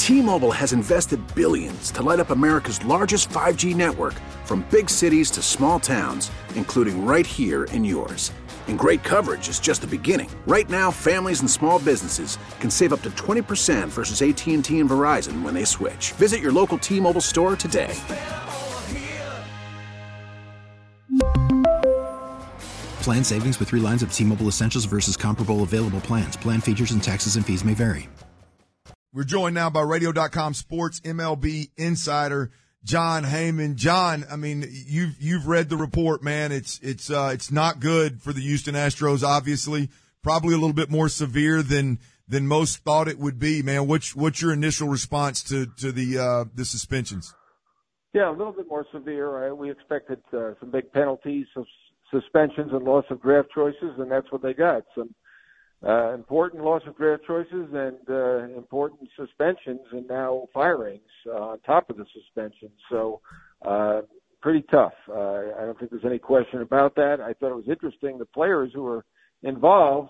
T-Mobile has invested billions to light up America's largest 5G network, from big cities to small towns, including right here in yours. And great coverage is just the beginning. Right now, families and small businesses can save up to 20% versus AT&T and Verizon when they switch. Visit your local T-Mobile store today. Plan savings with 3 lines of T-Mobile Essentials versus comparable available plans. Plan features and taxes and fees may vary. We're joined now by Radio.com Sports MLB insider Jon Heyman. John, I mean, you've read the report, man. It's not good for the Houston Astros. Obviously, probably a little bit more severe than most thought it would be, man. What's your initial response to the suspensions? Yeah, a little bit more severe. We expected some big penalties, suspensions, and loss of draft choices, and that's what they got. Some important loss of draft choices and important suspensions, and now firings on top of the suspensions. So pretty tough. I don't think there's any question about that. I thought it was interesting. The players who were involved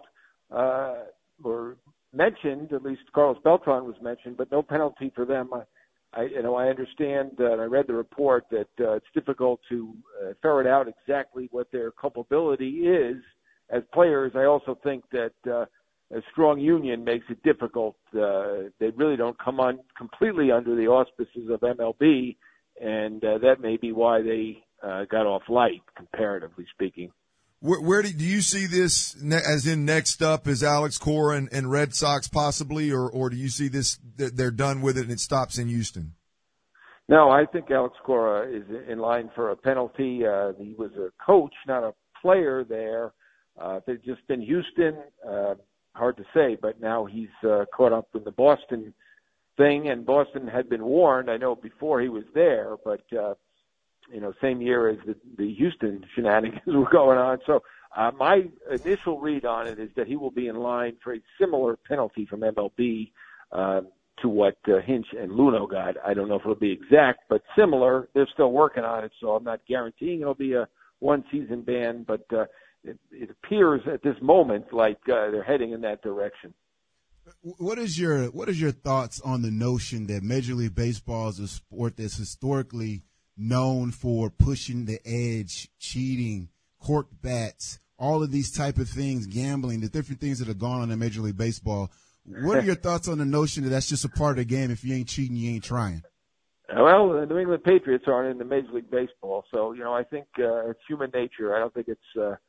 were mentioned. At least Carlos Beltran was mentioned, but no penalty for them. I understand, and I read the report, that it's difficult to ferret out exactly what their culpability is as players. I also think that a strong union makes it difficult. They really don't come on completely under the auspices of MLB, and that may be why they got off light, comparatively speaking. Where do you see this, as in next up is Alex Cora and Red Sox possibly, or do you see this that they're done with it and it stops in Houston? No, I think Alex Cora is in line for a penalty. He was a coach, not a player there. If it had just been Houston, hard to say, but now he's caught up in the Boston thing, and Boston had been warned, I know, before he was there, but same year as the Houston shenanigans were going on. So my initial read on it is that he will be in line for a similar penalty from MLB to what Hinch and Luno got. I don't know if it'll be exact, but similar. They're still working on it, so I'm not guaranteeing it'll be a one-season ban, but it appears at this moment like they're heading in that direction. What is your thoughts on the notion that Major League Baseball is a sport that's historically known for pushing the edge, cheating, corked bats, all of these type of things, gambling, the different things that are going on in Major League Baseball? What are your thoughts on the notion that that's just a part of the game? If you ain't cheating, you ain't trying. Well, the New England Patriots aren't in the Major League Baseball, so I think it's human nature. I don't think it's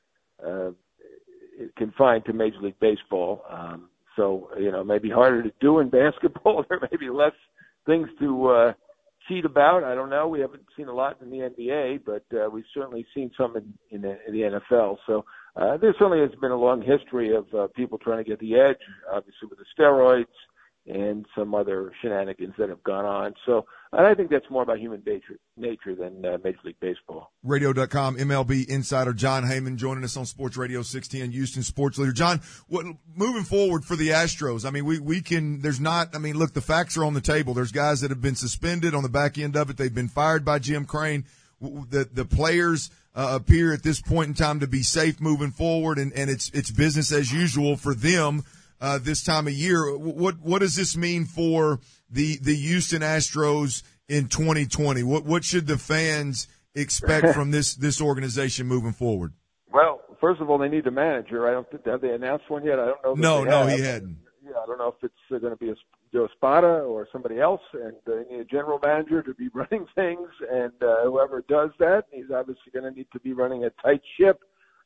confined to Major League Baseball. So maybe harder to do in basketball. There may be less things to cheat about. I don't know. We haven't seen a lot in the NBA, but we've certainly seen some in the NFL. So there certainly has been a long history of people trying to get the edge, obviously with the steroids and some other shenanigans that have gone on. So I think that's more about human nature than Major League Baseball. Radio.com MLB insider Jon Heyman joining us on Sports Radio 610, Houston Sports Leader. John, moving forward for the Astros, I mean, we can – there's not – I mean, look, the facts are on the table. There's guys that have been suspended on the back end of it. They've been fired by Jim Crane. The players appear at this point in time to be safe moving forward, and it's business as usual for them this time of year. What does this mean for the Houston Astros in 2020? What should the fans expect from this organization moving forward? Well, first of all, they need a manager. I don't think have they announced one yet. I don't know. No, he hadn't. Yeah, I don't know if it's going to be Joe Espada or somebody else, and they need a general manager to be running things, and whoever does that, he's obviously going to need to be running a tight ship.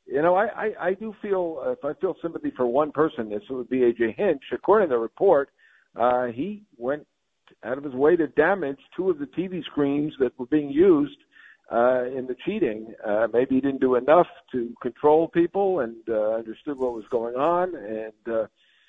I do feel, if I feel sympathy for one person, it would be A.J. Hinch. According to the report, he went out of his way to damage 2 of the TV screens that were being used in the cheating. Maybe he didn't do enough to control people and understood what was going on. And,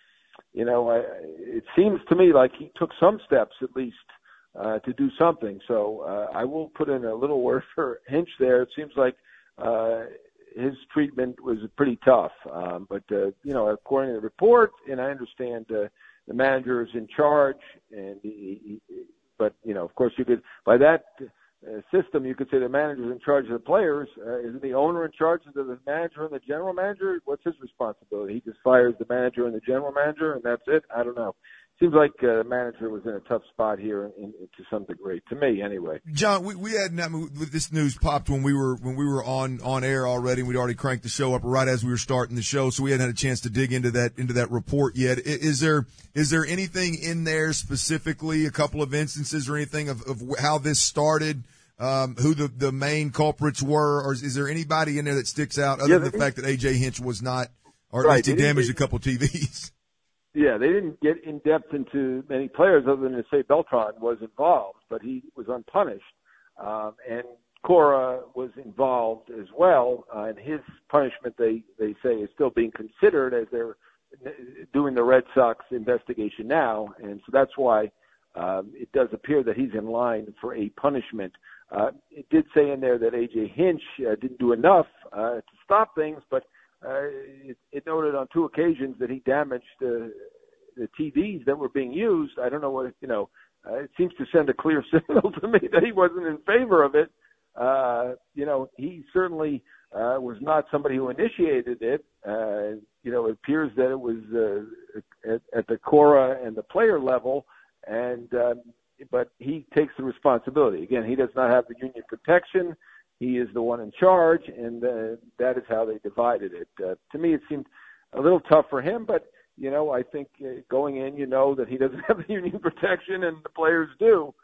it seems to me like he took some steps at least to do something. So I will put in a little word for Hinch there. It seems like his treatment was pretty tough. But according to the report, and I understand the manager is in charge, and but of course you could, by that system, you could say the manager is in charge of the players. Isn't the owner in charge of the manager and the general manager? What's his responsibility? He just fires the manager and the general manager, and that's it? I don't know. seems like the manager was in a tough spot here to some degree, to me anyway. John, we had this news popped when we were on air already, and we'd already cranked the show up right as we were starting the show, so we hadn't had a chance to dig into that report yet. Is there anything in there specifically, a couple of instances or anything of how this started, who the main culprits were, or is there anybody in there that sticks out other than the fact that A.J. Hinch was not, or at least he damaged a couple TVs? Yeah, they didn't get in depth into many players other than to say Beltran was involved, but he was unpunished. And Cora was involved as well, and his punishment, they say, is still being considered as they're doing the Red Sox investigation now. And so that's why it does appear that he's in line for a punishment. It did say in there that A.J. Hinch didn't do enough to stop things, but it noted on 2 occasions that he damaged the TVs that were being used. I don't know what, it seems to send a clear signal to me that he wasn't in favor of it. He certainly was not somebody who initiated it. It appears that it was at the Cora and the player level, but he takes the responsibility. Again, he does not have the union protection. He is the one in charge, and that is how they divided it. To me, it seemed a little tough for him, but, I think going in, that he doesn't have the union protection, and the players do.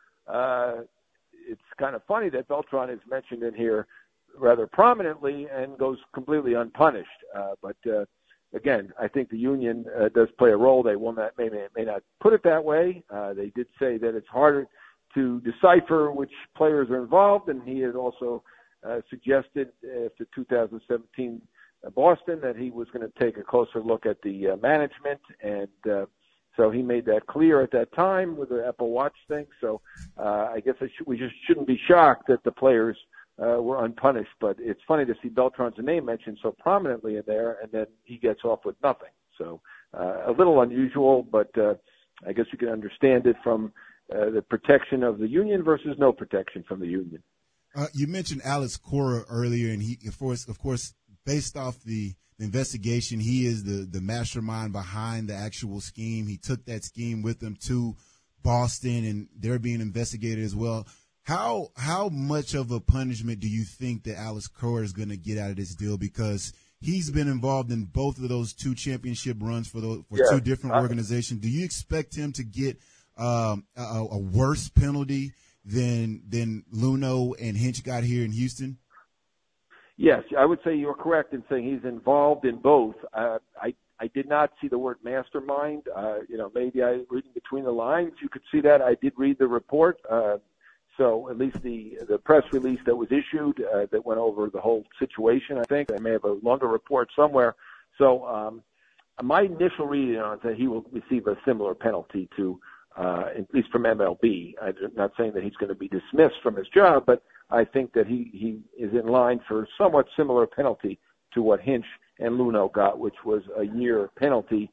It's kind of funny that Beltran is mentioned in here rather prominently and goes completely unpunished. But again, I think the union does play a role. They may not put it that way. They did say that it's harder to decipher which players are involved, and he had also suggested after 2017 Boston that he was going to take a closer look at the management, and so he made that clear at that time with the Apple Watch thing. So I guess we just shouldn't be shocked that the players were unpunished, but it's funny to see Beltran's name mentioned so prominently in there, and then he gets off with nothing. So a little unusual, but I guess you can understand it from the protection of the union versus no protection from the union. You mentioned Alex Cora earlier, and he, of course, based off the investigation, he is the mastermind behind the actual scheme. He took that scheme with him to Boston, and they're being investigated as well. How much of a punishment do you think that Alex Cora is going to get out of this deal? Because he's been involved in both of those 2 championship runs for 2 different organizations. Do you expect him to get a worse penalty than Luhnow and Hinch got here in Houston? Yes, I would say you're correct in saying he's involved in both. I did not see the word mastermind. Maybe reading between the lines, you could see that. I did read the report. So at least the press release that was issued that went over the whole situation, I think. I may have a longer report somewhere. So my initial reading on it is that he will receive a similar penalty to, at least from MLB. I'm not saying that he's going to be dismissed from his job, but I think that he is in line for somewhat similar penalty to what Hinch and Luhnow got, which was a year penalty.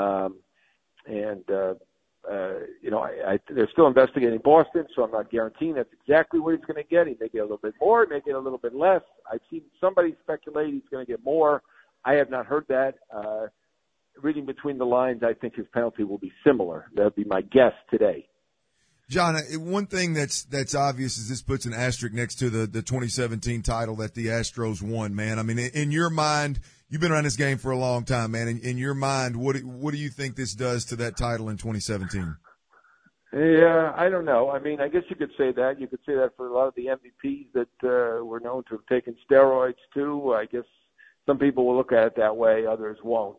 They're still investigating Boston, so I'm not guaranteeing that's exactly what he's going to get. He may get a little bit more, he may get a little bit less. I've seen somebody speculate he's going to get more. I have not heard that. Reading between the lines, I think his penalty will be similar. That would be my guess today. John, one thing that's obvious is this puts an asterisk next to the 2017 title that the Astros won, man. I mean, in your mind, you've been around this game for a long time, man. In your mind, what do you think this does to that title in 2017? Yeah, I don't know. I mean, I guess you could say that. You could say that for a lot of the MVPs that were known to have taken steroids too. I guess some people will look at it that way, others won't.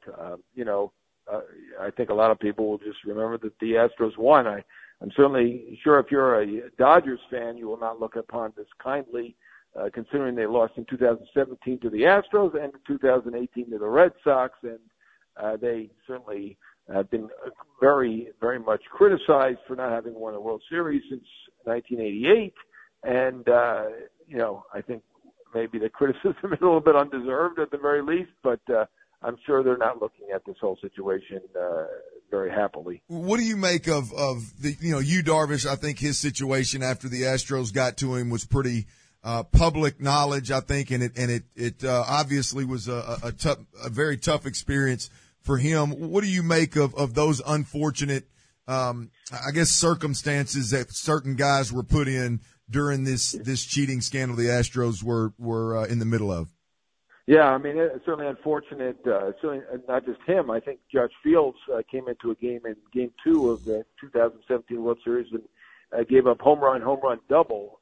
I think a lot of people will just remember that the Astros won. I'm certainly sure if you're a Dodgers fan, you will not look upon this kindly, considering they lost in 2017 to the Astros and in 2018 to the Red Sox, and they certainly have been very, very much criticized for not having won a World Series since 1988. And, I think maybe the criticism is a little bit undeserved at the very least, but I'm sure they're not looking at this whole situation very happily. What do you make of the Yu Darvish? I think his situation after the Astros got to him was pretty public knowledge, I think, and it obviously was a very tough experience for him. What do you make of those unfortunate I guess, circumstances that certain guys were put in during this cheating scandal the Astros were in the middle of. Yeah, I mean, it's certainly unfortunate. Certainly not just him. I think Josh Fields came into a game in Game 2 of the 2017 World Series and gave up home run double.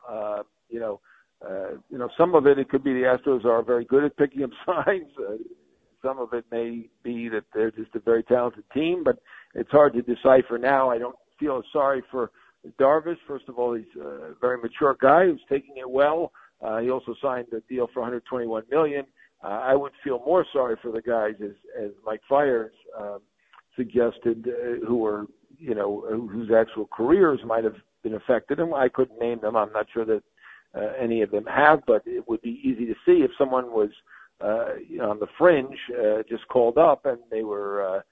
Some of it could be the Astros are very good at picking up signs. Some of it may be that they're just a very talented team, but it's hard to decipher now. I don't feel sorry for Darvish. First of all, he's a very mature guy who's taking it well. He also signed a deal for $121 million. I would feel more sorry for the guys, as Mike Fiers suggested, whose actual careers might have been affected. And I couldn't name them. I'm not sure that any of them have, but it would be easy to see if someone was on the fringe, just called up, and they were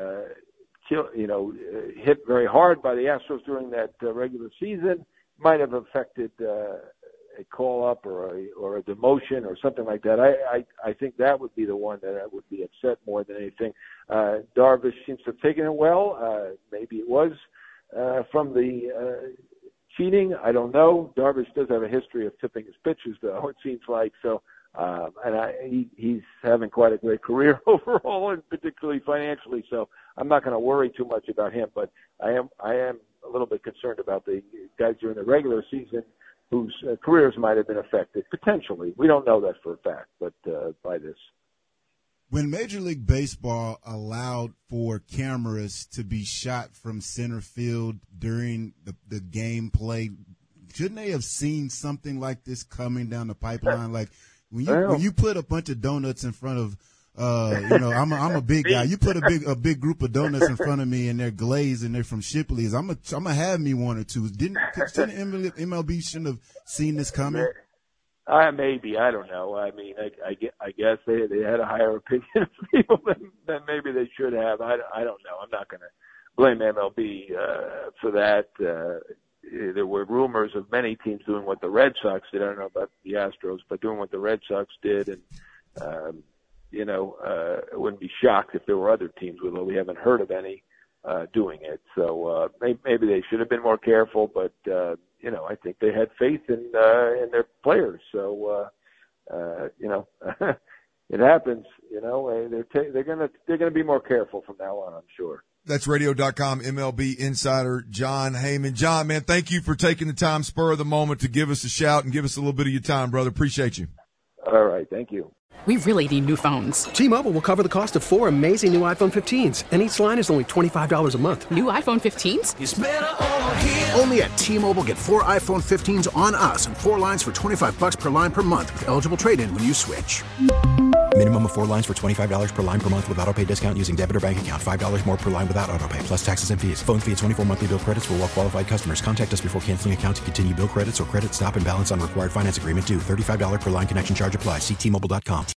hit very hard by the Astros during that regular season, might have affected a call up or a demotion or something like that. I think that would be the one that I would be upset more than anything. Darvish seems to have taken it well. Maybe it was from the cheating. I don't know. Darvish does have a history of tipping his pitches, though, it seems like. So, he's having quite a great career overall, and particularly financially. So I'm not going to worry too much about him, but I am a little bit concerned about the guys during the regular season whose careers might have been affected potentially. We don't know that for a fact, but by this. When Major League Baseball allowed for cameras to be shot from center field during the game play, shouldn't they have seen something like this coming down the pipeline? Like when you put a bunch of donuts in front of, I'm a big guy. You put a big group of donuts in front of me and they're glazed and they're from Shipley's. I'm gonna have me one or two. Didn't MLB shouldn't have seen this coming? Maybe, I don't know. I mean, I guess they had a higher opinion of people than maybe they should have. I don't know. I'm not going to blame MLB for that. There were rumors of many teams doing what the Red Sox did. I don't know about the Astros, but doing what the Red Sox did, and I wouldn't be shocked if there were other teams, although we haven't heard of any doing it. So maybe they should have been more careful, but I think they had faith in their players. So it happens. They're gonna be more careful from now on, I'm sure. That's Radio.com MLB insider Jon Heyman. John, man, thank you for taking the time, spur of the moment, to give us a shout and give us a little bit of your time, brother. Appreciate you. All right, thank you. We really need new phones. T-Mobile will cover the cost of 4 amazing new iPhone 15s, and each line is only $25 a month. New iPhone 15s? It's better over here. Only at T-Mobile, get 4 iPhone 15s on us and 4 lines for $25 per line per month with eligible trade-in when you switch. Minimum of 4 lines for $25 per line per month with autopay discount using debit or bank account. $5 more per line without autopay, plus taxes and fees. Phone fee at 24 monthly bill credits for well-qualified customers. Contact us before canceling account to continue bill credits or credit stop and balance on required finance agreement due. $35 per line connection charge applies. See T-Mobile.com.